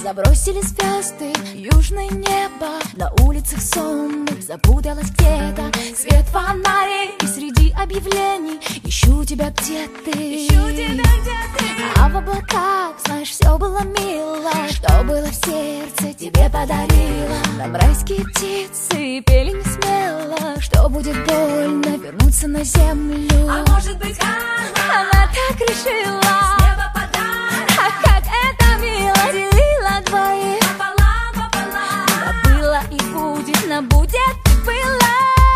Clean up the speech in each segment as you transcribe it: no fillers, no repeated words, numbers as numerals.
Забросили звезды, южное небо, на улицах сонных запуталась где-то. Свет фонарей и среди объявлений ищу тебя, где ты, А в облаках, знаешь, все было мило, что было в сердце, тебе подарила. Нам райские птицы пели не смело, что будет больно вернуться на землю. А может быть, она так решила, с неба подарок, ах, как это мило, делила двоих пополам. Но было и будет, но будет и было.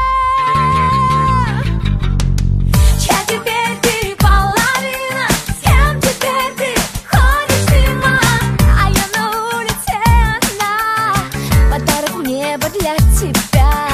Чья теперь ты половина? С кем теперь ты ходишь мимо? А я на улице одна, подарок неба для тебя.